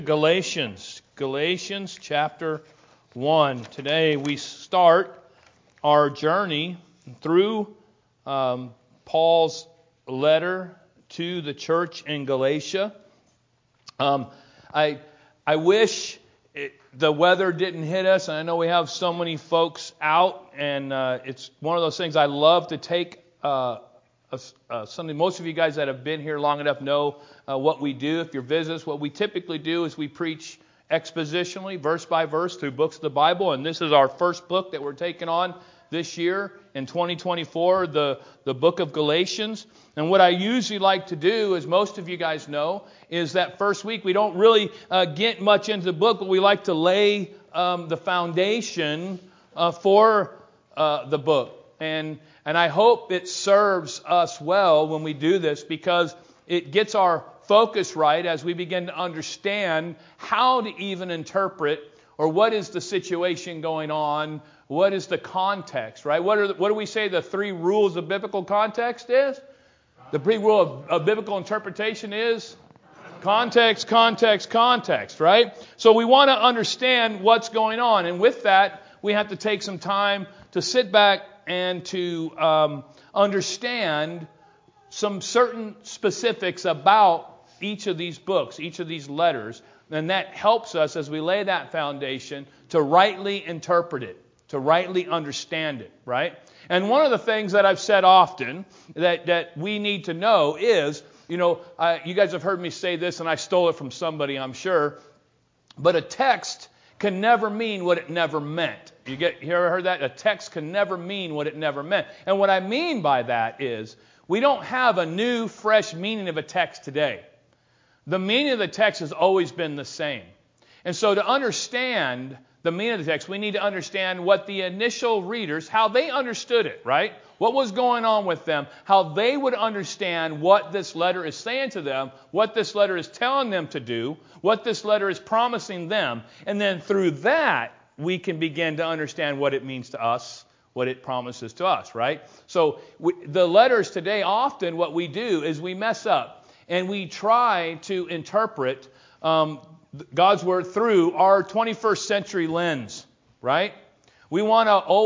Galatians chapter 1. Today we start our journey through Paul's letter to the church in Galatia. I wish the weather didn't hit us, and I know we have so many folks out, and it's one of those things I love to take Sunday. Most of you guys that have been here long enough know what we do. If you're visitors, what we typically do is we preach expositionally, verse by verse, through books of the Bible. And this is our first book that we're taking on this year in 2024, the book of Galatians. And what I usually like to do, as most of you guys know, is that first week we don't really get much into the book, but we like to lay the foundation for the book. And I hope it serves us well when we do this, because it gets our focus right as we begin to understand how to even interpret, or what is the situation going on, what is the context, right? What do we say the three rules of biblical context is? The pre-rule of biblical interpretation is context, context, context, right? So we want to understand what's going on, and with that, we have to take some time to sit back and to understand some certain specifics about each of these books, each of these letters, and that helps us as we lay that foundation to rightly interpret it, to rightly understand it, right? And one of the things that I've said often that we need to know is, you guys have heard me say this, and I stole it from somebody, I'm sure, but a text can never mean what it never meant. You ever heard that? A text can never mean what it never meant. And what I mean by that is, we don't have a new, fresh meaning of a text today. The meaning of the text has always been the same. And so to understand the meaning of the text, we need to understand what the initial readers, how they understood it, right? What was going on with them, how they would understand what this letter is saying to them, what this letter is telling them to do, what this letter is promising them. And then through that, we can begin to understand what it means to us, what it promises to us, right? So the letters today, often what we do is we mess up and we try to interpret God's Word through our 21st century lens, right? We want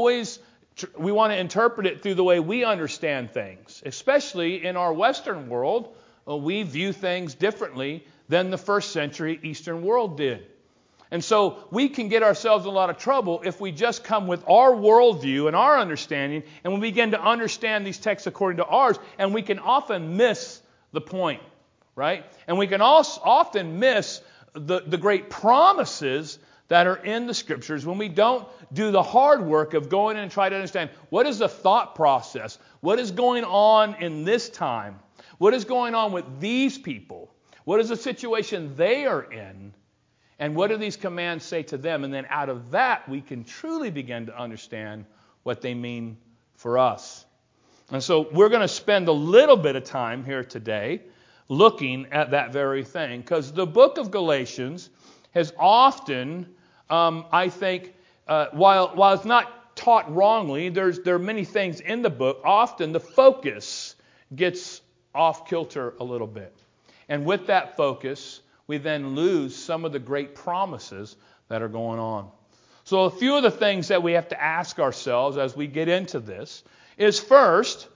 to interpret it through the way we understand things, especially in our Western world. We view things differently than the first century Eastern world did. And so we can get ourselves in a lot of trouble if we just come with our worldview and our understanding, and we begin to understand these texts according to ours, and we can often miss the point, right? And we can also often miss the great promises that are in the Scriptures when we don't do the hard work of going in and try to understand what is the thought process, what is going on in this time, what is going on with these people, what is the situation they are in, and what do these commands say to them? And then out of that, we can truly begin to understand what they mean for us. And so we're going to spend a little bit of time here today looking at that very thing, because the book of Galatians has often, I think, while it's not taught wrongly, there are many things in the book. Often the focus gets off kilter a little bit. And with that focus, we then lose some of the great promises that are going on. So a few of the things that we have to ask ourselves as we get into this is, first,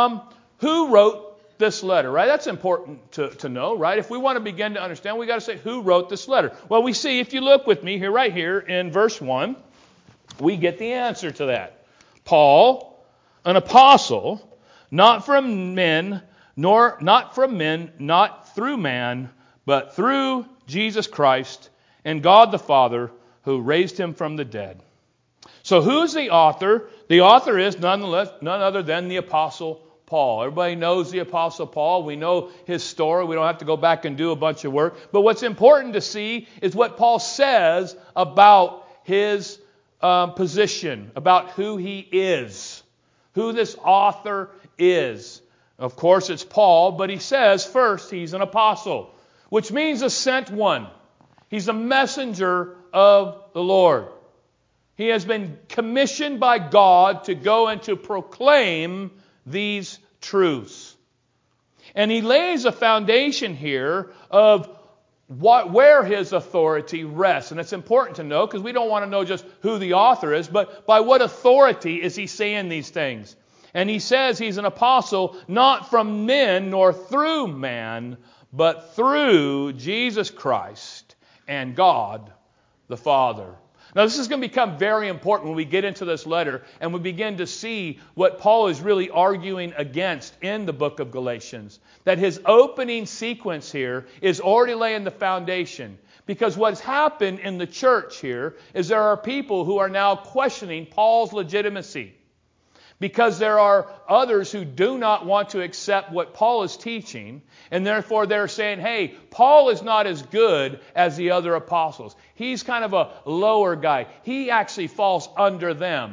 who wrote this letter, right? That's important to know, right? If we want to begin to understand, we got to say, who wrote this letter? Well, we see, if you look with me here, right here in verse 1, we get the answer to that. Paul, an apostle, not from men, not through man, but through Jesus Christ and God the Father, who raised him from the dead. So who's the author? The author is none other than the Apostle Paul. Everybody knows the Apostle Paul. We know his story. We don't have to go back and do a bunch of work. But what's important to see is what Paul says about his position, about who he is, who this author is. Of course, it's Paul, but he says first he's an apostle, which means a sent one. He's a messenger of the Lord. He has been commissioned by God to go and to proclaim these truths. And he lays a foundation here of where his authority rests. And it's important to know because we don't want to know just who the author is, but by what authority is he saying these things? And he says he's an apostle not from men nor through man, but through Jesus Christ and God the Father. Now, this is going to become very important when we get into this letter and we begin to see what Paul is really arguing against in the book of Galatians. That his opening sequence here is already laying the foundation. Because what's happened in the church here is there are people who are now questioning Paul's legitimacy. Because there are others who do not want to accept what Paul is teaching, and therefore they're saying, hey, Paul is not as good as the other apostles. He's kind of a lower guy. He actually falls under them.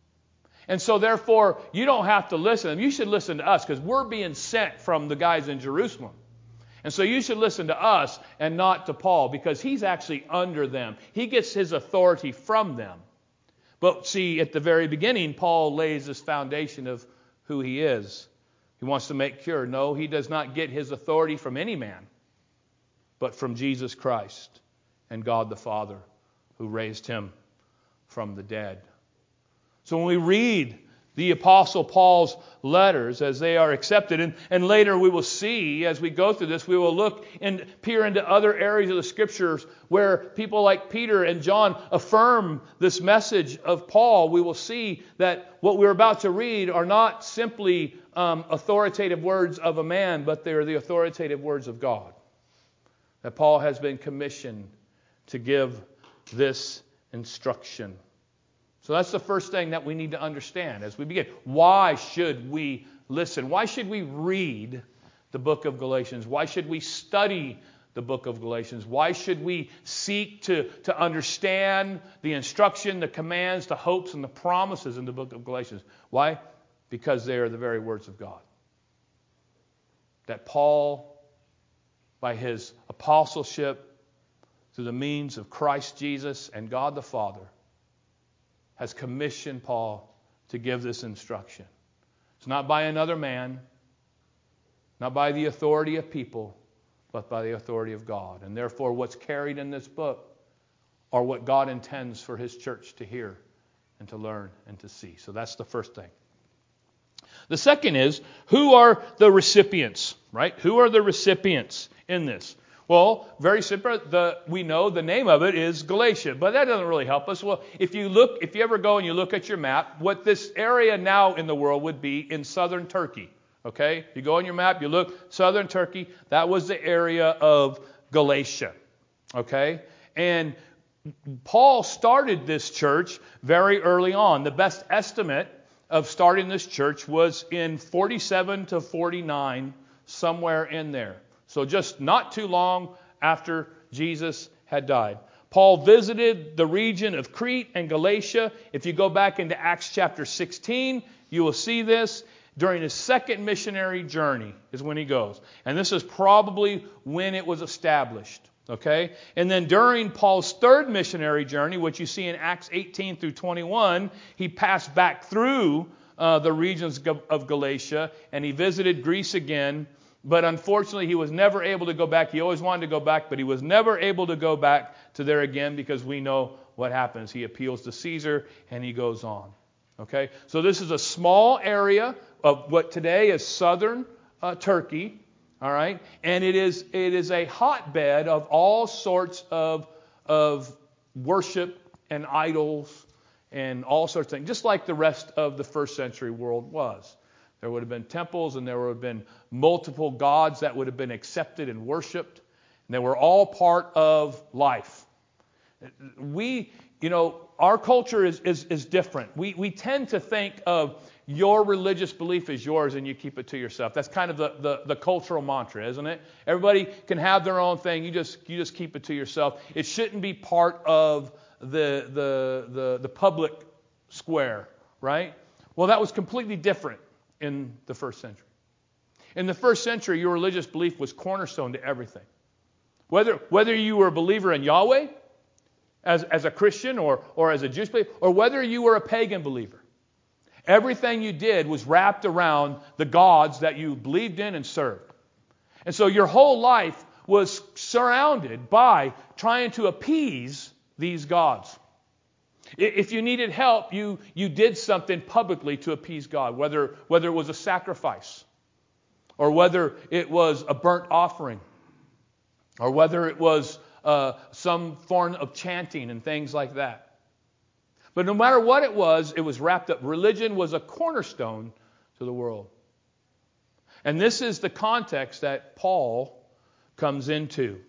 And so therefore, you don't have to listen to them. You should listen to us because we're being sent from the guys in Jerusalem. And so you should listen to us and not to Paul because he's actually under them. He gets his authority from them. But see, at the very beginning, Paul lays this foundation of who he is. He wants to make sure, no, he does not get his authority from any man, but from Jesus Christ and God the Father, who raised him from the dead. So when we read the Apostle Paul's letters as they are accepted, and later we will see, as we go through this, we will look and peer into other areas of the Scriptures where people like Peter and John affirm this message of Paul. We will see that what we're about to read are not simply authoritative words of a man, but they are the authoritative words of God. That Paul has been commissioned to give this instruction. So that's the first thing that we need to understand as we begin. Why should we listen? Why should we read the book of Galatians? Why should we study the book of Galatians? Why should we seek to understand the instruction, the commands, the hopes, and the promises in the book of Galatians? Why? Because they are the very words of God. That Paul, by his apostleship, through the means of Christ Jesus and God the Father, has commissioned Paul to give this instruction. It's not by another man, not by the authority of people, but by the authority of God. And therefore, what's carried in this book are what God intends for His church to hear and to learn and to see. So that's the first thing. The second is, who are the recipients, right? Who are the recipients in this? Well, very simple. We know the name of it is Galatia, but that doesn't really help us. Well, if you ever go and you look at your map, what this area now in the world would be in southern Turkey. Okay? You go on your map, you look, southern Turkey, that was the area of Galatia. Okay? And Paul started this church very early on. The best estimate of starting this church was in 47 to 49, somewhere in there. So just not too long after Jesus had died. Paul visited the region of Crete and Galatia. If you go back into Acts chapter 16, you will see this. During his second missionary journey is when he goes. And this is probably when it was established. Okay? And then during Paul's third missionary journey, which you see in Acts 18 through 21, he passed back through the regions of Galatia and he visited Greece again. But unfortunately, he was never able to go back. He always wanted to go back, but he was never able to go back to there again because we know what happens. He appeals to Caesar and he goes on. Okay? So this is a small area of what today is southern Turkey. All right? And it is a hotbed of all sorts of worship and idols and all sorts of things, just like the rest of the first century world was. There would have been temples and there would have been multiple gods that would have been accepted and worshipped. And they were all part of life. Our culture is different. We tend to think of your religious belief is yours and you keep it to yourself. That's kind of the cultural mantra, isn't it? Everybody can have their own thing. You just keep it to yourself. It shouldn't be part of the public square, right? Well, that was completely different in the first century. In the first century, your religious belief was cornerstone to everything. Whether you were a believer in Yahweh as a Christian or as a Jewish believer, or whether you were a pagan believer, everything you did was wrapped around the gods that you believed in and served. And so your whole life was surrounded by trying to appease these gods. If you needed help, you did something publicly to appease God, whether it was a sacrifice, or whether it was a burnt offering, or whether it was some form of chanting and things like that. But no matter what it was wrapped up. Religion was a cornerstone to the world. And this is the context that Paul comes into.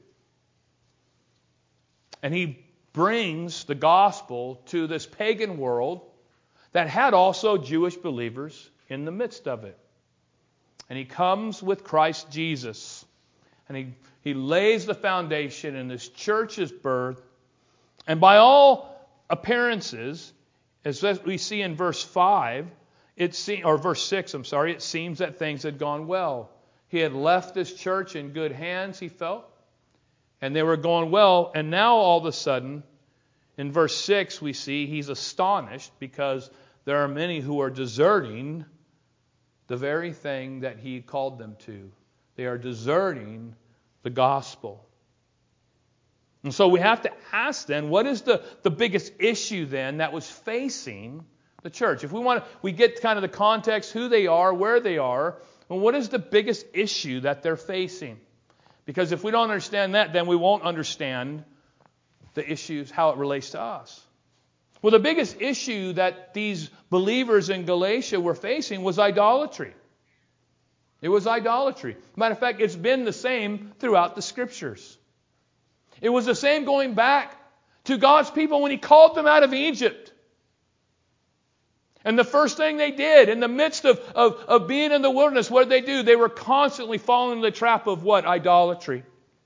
And he brings the gospel to this pagan world that had also Jewish believers in the midst of it. And he comes with Christ Jesus. And he lays the foundation, and this church is birthed. And by all appearances, as we see in verse 5, verse 6, it seems that things had gone well. He had left this church in good hands, he felt. And they were going well. And now all of a sudden, in verse 6, we see he's astonished because there are many who are deserting the very thing that he called them to. They are deserting the gospel. And so we have to ask then, what is the biggest issue then that was facing the church? If we get kind of the context, who they are, where they are, and what is the biggest issue that they're facing? Because if we don't understand that, then we won't understand the issues, how it relates to us. Well, the biggest issue that these believers in Galatia were facing was idolatry. It was idolatry. Matter of fact, it's been the same throughout the Scriptures. It was the same going back to God's people when He called them out of Egypt. And the first thing they did in the midst of being in the wilderness, what did they do? They were constantly falling in the trap of what? Idolatry.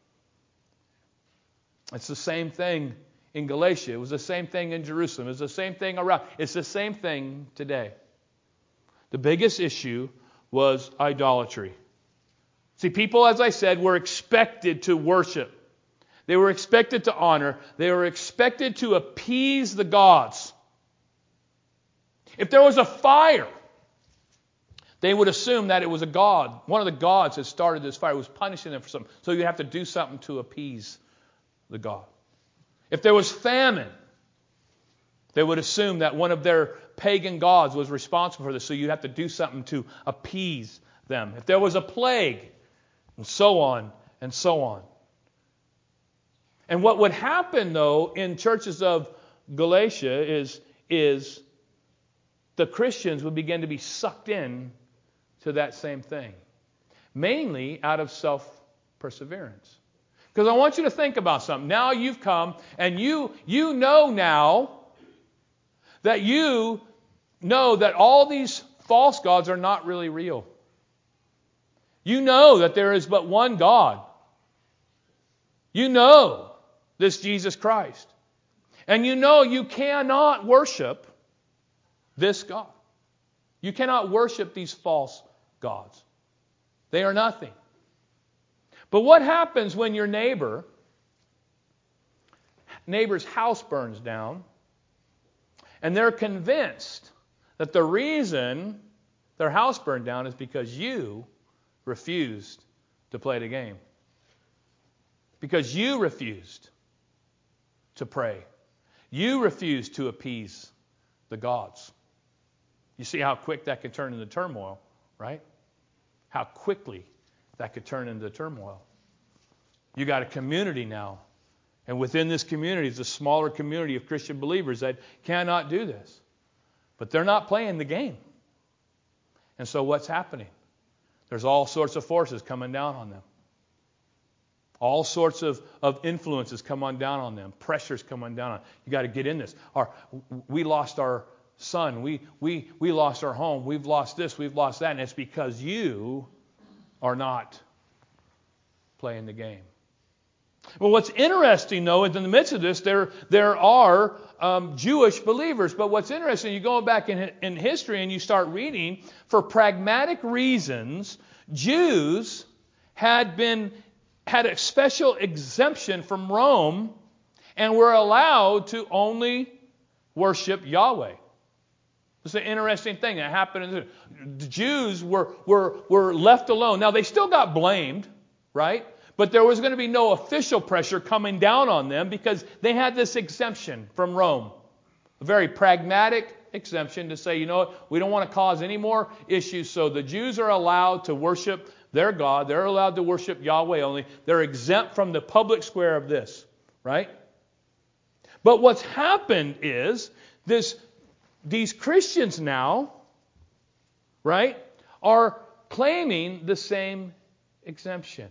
It's the same thing in Galatia. It was the same thing in Jerusalem. It's the same thing around. It's the same thing today. The biggest issue was idolatry. See, people, as I said, were expected to worship. They were expected to honor. They were expected to appease the gods. If there was a fire, they would assume that it was a god. One of the gods that started this fire was punishing them for something. So you have to do something to appease the god. If there was famine, they would assume that one of their pagan gods was responsible for this. So you'd have to do something to appease them. If there was a plague, and so on and so on. And what would happen, though, in churches of Galatia is the Christians would begin to be sucked in to that same thing. Mainly out of self-perseverance. Because I want you to think about something. Now you've come and you know now that you know that all these false gods are not really real. You know that there is but one God. You know this Jesus Christ. And you know you cannot worship this God. You cannot worship these false gods. They are nothing. But what happens when your neighbor's house burns down and they're convinced that the reason their house burned down is because you refused to play the game? Because you refused to pray. You refused to appease the gods. You see how quick that could turn into turmoil, right? How quickly that could turn into turmoil. You got a community now. And within this community is a smaller community of Christian believers that cannot do this. But they're not playing the game. And so what's happening? There's all sorts of forces coming down on them. All sorts of influences come on down on them. Pressures come on down on them. You got to get in this. We lost our son. We lost our home. We've lost this. We've lost that. And it's because you are not playing the game. Well, what's interesting, though, is in the midst of this, there are Jewish believers. But what's interesting, you go back in history and you start reading, for pragmatic reasons, Jews had a special exemption from Rome and were allowed to only worship Yahweh. It's an interesting thing that happened. The Jews were left alone. Now, they still got blamed, right? But there was going to be no official pressure coming down on them because they had this exemption from Rome. A very pragmatic exemption to say, you know what, we don't want to cause any more issues. So the Jews are allowed to worship their God. They're allowed to worship Yahweh only. They're exempt from the public square of this, right? But what's happened is these Christians now, right, are claiming the same exemption.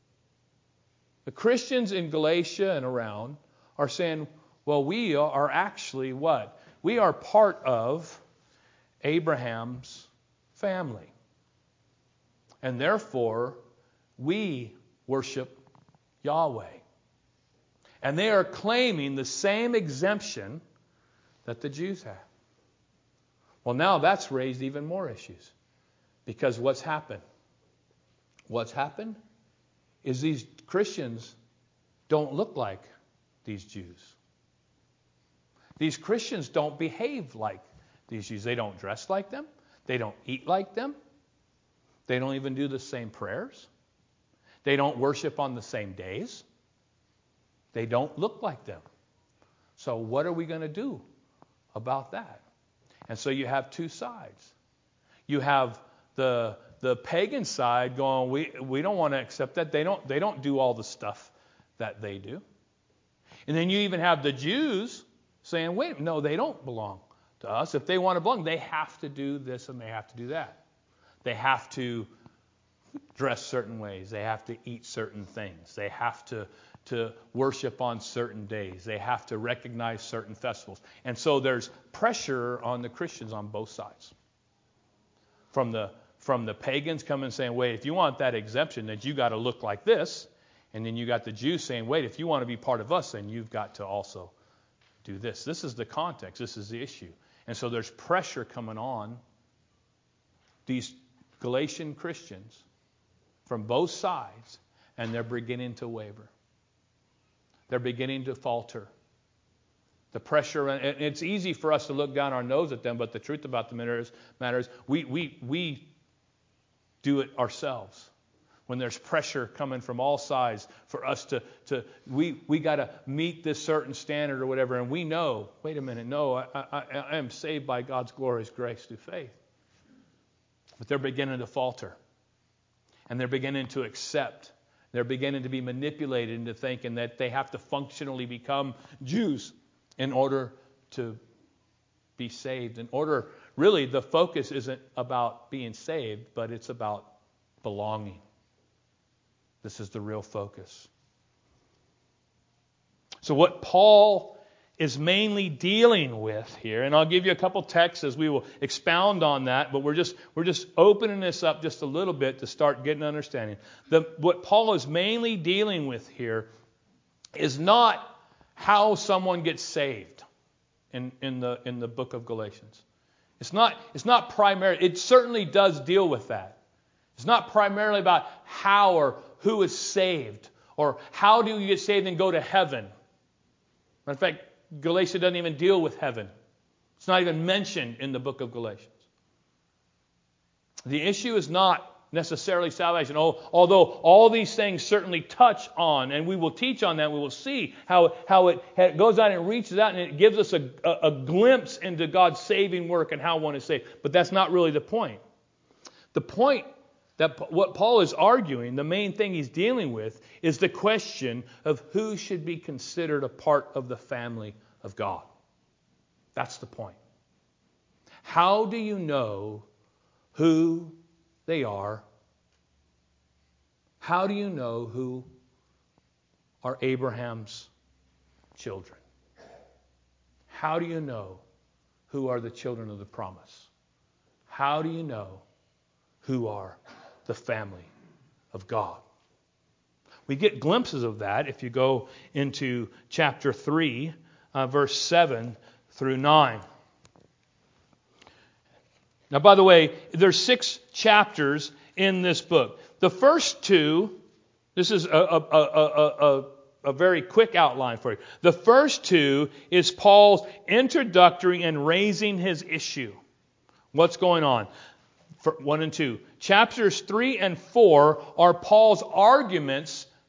The Christians in Galatia and around are saying, well, we are actually what? We are part of Abraham's family. And therefore, we worship Yahweh. And they are claiming the same exemption that the Jews have. Well, now that's raised even more issues. Because what's happened? What's happened is these Christians don't look like these Jews. These Christians don't behave like these Jews. They don't dress like them. They don't eat like them. They don't even do the same prayers. They don't worship on the same days. They don't look like them. So what are we going to do about that? And so you have two sides. You have the pagan side going, we don't want to accept that. They don't do all the stuff that they do. And then you even have the Jews saying, wait, no, they don't belong to us. If they want to belong, they have to do this and they have to do that. They have to dress certain ways. They have to eat certain things. They have to worship on certain days. They have to recognize certain festivals. And so there's pressure on the Christians on both sides. From the pagans coming and saying, wait, if you want that exemption, then you got to look like this. And then you got the Jews saying, wait, if you want to be part of us, then you've got to also do this. This is the context. This is the issue. And so there's pressure coming on these Galatian Christians from both sides, and they're beginning to waver. They're beginning to falter. The pressure, and it's easy for us to look down our nose at them, but the truth about the matter is we do it ourselves. When there's pressure coming from all sides for us we got to meet this certain standard or whatever, and we know, wait a minute, no, I am saved by God's glorious grace through faith. But they're beginning to falter. And they're beginning to accept. They're beginning to be manipulated into thinking that they have to functionally become Jews in order to be saved. Really, the focus isn't about being saved, but it's about belonging. This is the real focus. So what Paul is mainly dealing with here, and I'll give you a couple texts as we will expound on that, but we're just opening this up just a little bit to start getting understanding. What Paul is mainly dealing with here is not how someone gets saved in the book of Galatians. It's not primary. It certainly does deal with that. It's not primarily about how or who is saved or how do you get saved and go to heaven. Matter of fact, Galatia doesn't even deal with heaven. It's not even mentioned in the book of Galatians. The issue is not necessarily salvation. Although all these things certainly touch on, and we will teach on that, we will see how it goes out and reaches out and it gives us a glimpse into God's saving work and how one is saved. But that's not really the point. The point that what Paul is arguing, the main thing he's dealing with, is the question of who should be considered a part of the family of God. That's the point. How do you know who they are? How do you know who are Abraham's children? How do you know who are the children of the promise? How do you know who are the family of God? We get glimpses of that if you go into chapter 3, verse 7 through 9. Now, by the way, there's 6 chapters in this book. The first 2, this is a very quick outline for you. The first 2 is Paul's introductory and raising his issue. What's going on? 1 and 2. Chapters 3 and 4 are Paul's arguments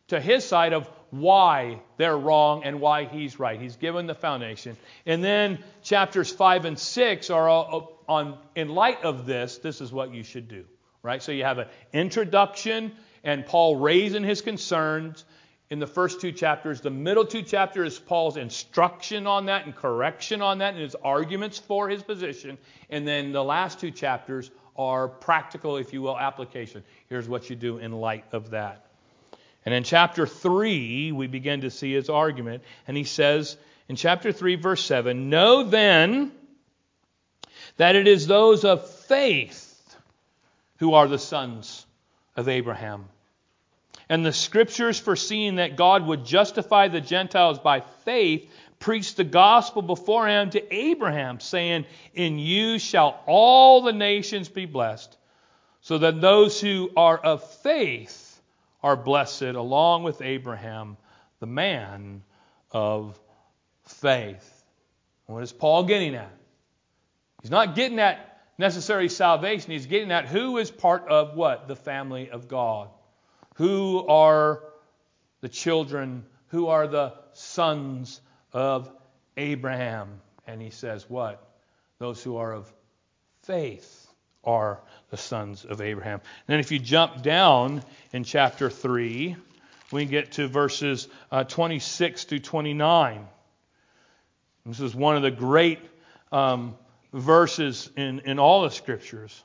to his side of why they're wrong and why he's right. He's given the foundation. And then chapters 5 and 6 are on, in light of this is what you should do. Right? So you have an introduction and Paul raising his concerns in the first 2 chapters. The middle 2 chapters is Paul's instruction on that and correction on that and his arguments for his position. And then the last 2 chapters are practical, if you will, application. Here's what you do in light of that. And in chapter 3, we begin to see his argument. And he says in chapter 3, verse 7, "Know then that it is those of faith who are the sons of Abraham. And the Scriptures, foreseeing that God would justify the Gentiles by faith, preached the gospel beforehand to Abraham, saying, In you shall all the nations be blessed. So that those who are of faith are blessed, along with Abraham, the man of faith." What is Paul getting at? He's not getting at necessary salvation. He's getting at who is part of what? The family of God. Who are the children? Who are the sons of Abraham? And he says what? Those who are of faith are the sons of Abraham. And then if you jump down in chapter 3, we get to verses 26 to 29. This is one of the great verses in all the Scriptures.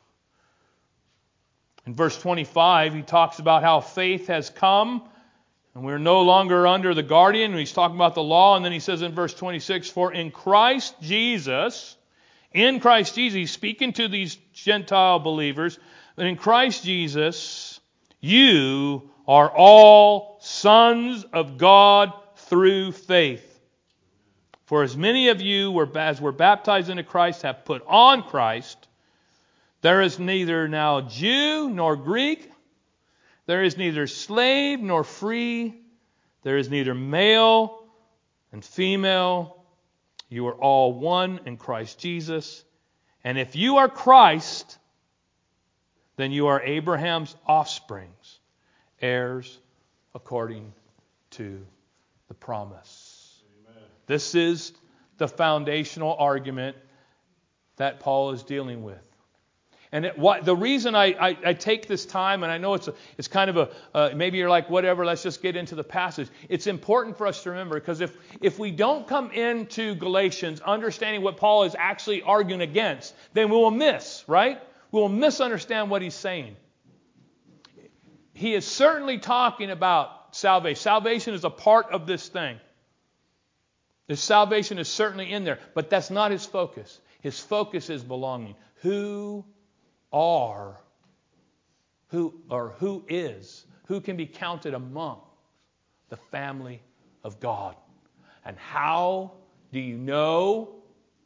In verse 25, he talks about how faith has come and we're no longer under the guardian. He's talking about the law. And then he says in verse 26, "For in Christ Jesus," he's speaking to these Gentile believers, "that in Christ Jesus, you are all sons of God through faith. For as many of you as were baptized into Christ have put on Christ. There is neither now Jew nor Greek. There is neither slave nor free. There is neither male and female. You are all one in Christ Jesus. And if you are Christ, then you are Abraham's offsprings, heirs according to the promise." This is the foundational argument that Paul is dealing with. And the reason I take this time, and I know it's kind of maybe you're like, whatever, let's just get into the passage. It's important for us to remember, because if we don't come into Galatians understanding what Paul is actually arguing against, then we will miss, right? We will misunderstand what he's saying. He is certainly talking about salvation. Salvation is a part of this thing. His salvation is certainly in there, but that's not his focus. His focus is belonging. Who can be counted among the family of God? And how do you know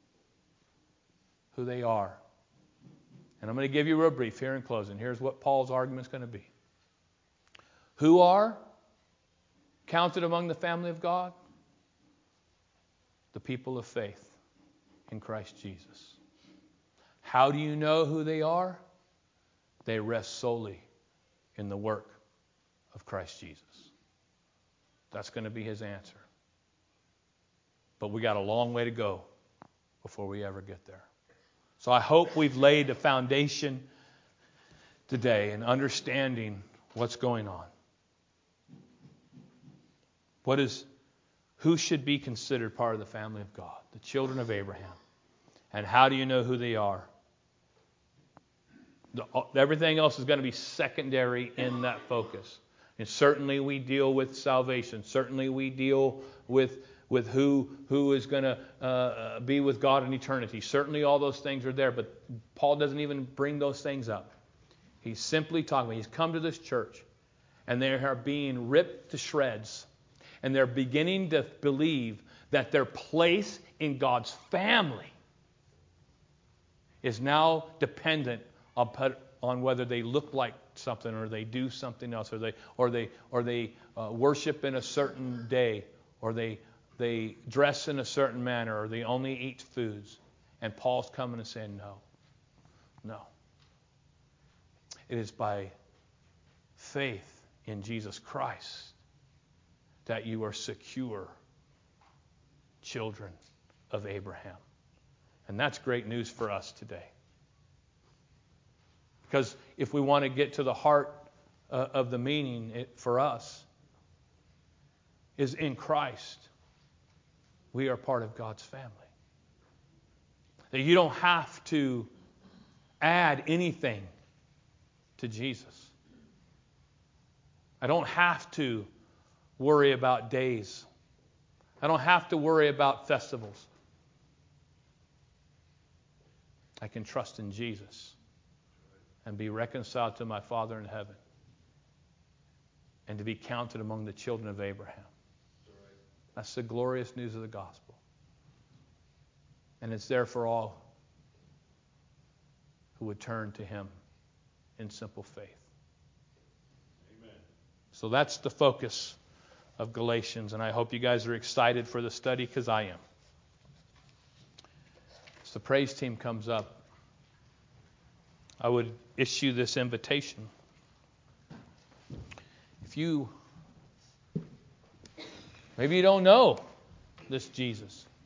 who they are? And I'm going to give you real brief here in closing. Here's what Paul's argument is going to be. Who are counted among the family of God? The people of faith in Christ Jesus. How do you know who they are? They rest solely in the work of Christ Jesus. That's going to be his answer. But we got a long way to go before we ever get there. So I hope we've laid a foundation today in understanding what's going on. Who should be considered part of the family of God? The children of Abraham. And how do you know who they are? Everything else is going to be secondary in that focus. And certainly we deal with salvation. Certainly we deal with who is going to be with God in eternity. Certainly all those things are there. But Paul doesn't even bring those things up. He's simply talking about, he's come to this church and they are being ripped to shreds. And they're beginning to believe that their place in God's family is now dependent on whether they look like something or they do something else, or they worship in a certain day, or they dress in a certain manner, or they only eat foods. And Paul's coming and saying, no. It is by faith in Jesus Christ that you are secure children of Abraham. And that's great news for us today. Because if we want to get to the heart of the meaning for us, is in Christ, we are part of God's family. That you don't have to add anything to Jesus. I don't have to worry about days. I don't have to worry about festivals. I can trust in Jesus and be reconciled to my Father in heaven and to be counted among the children of Abraham. That's the glorious news of the gospel. And it's there for all who would turn to Him in simple faith. Amen. So that's the focus of Galatians, and I hope you guys are excited for the study, because I am. As the praise team comes up, I would issue this invitation. Maybe you don't know this Jesus.